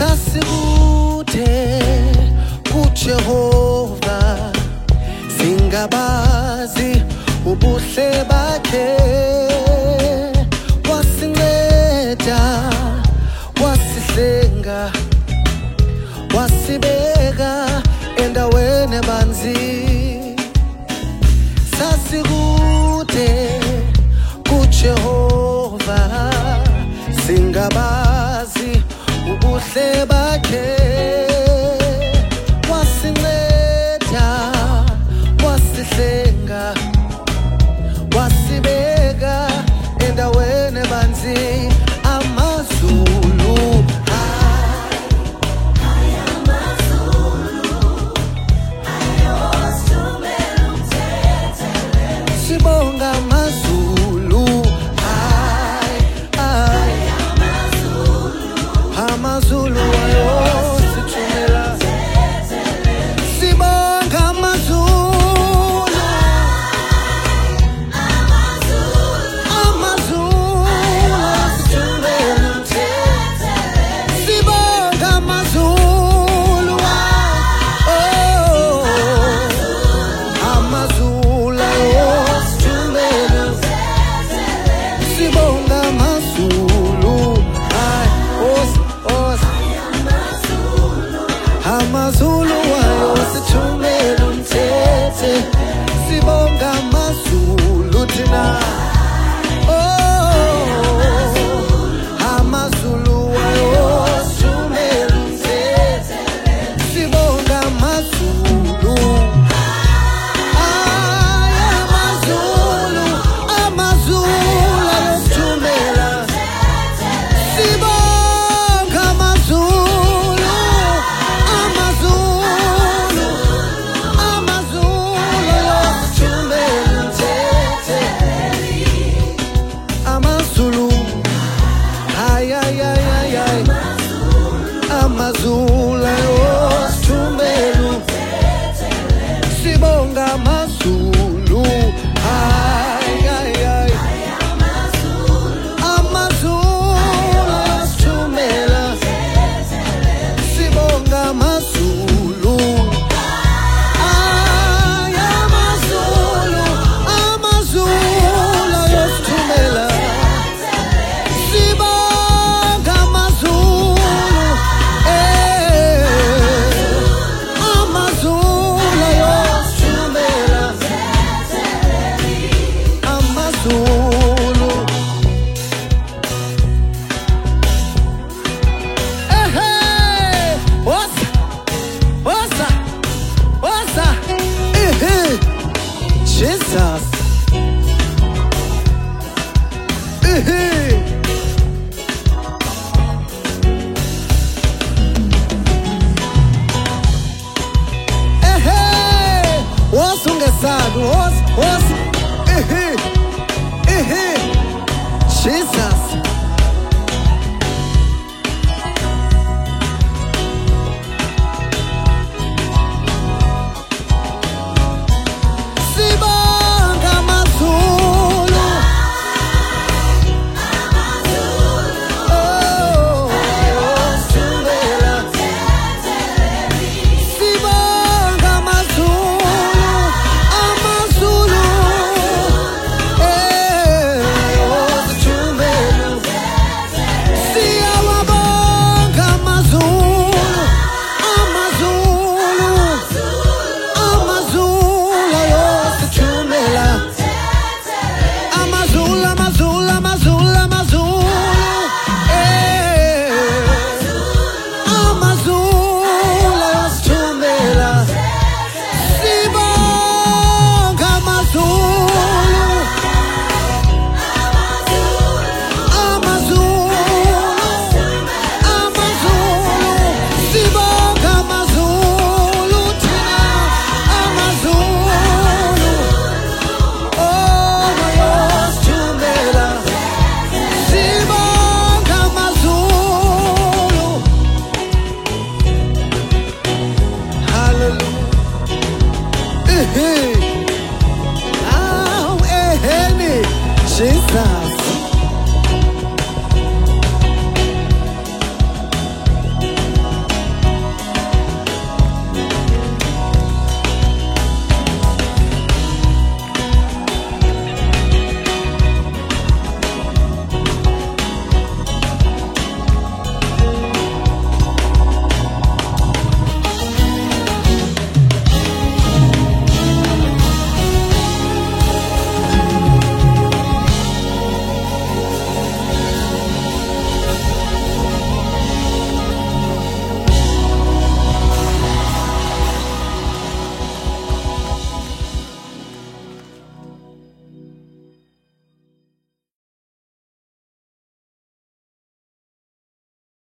Sasikude kuJehova singabazi ubuhle bakhe wasinceda wasihlenga wasibeka endaweni ebanzi sasikude kuJehova singabazi ubuhle bakhe wasinceda wasihlenga wasibeka endaweni ebanzi amazulu sibonga amazulu amazulu ayosithumela sibonga amazulu ayosithumela sibonga amazulu amazulu ayosithumela sibonga amazulu amazulu ayosithumela umthethe sibonga amazulu thina amazulu ayosithumela umthethe sibonga amazulu amazulu ayosithumela sibonga amazulu amazulu ayosithumela sibonga amazulu amazulu ayosithumela sibonga amazulu amazulu ayosithumela sibonga amazulu Jesus. Wasungesabi,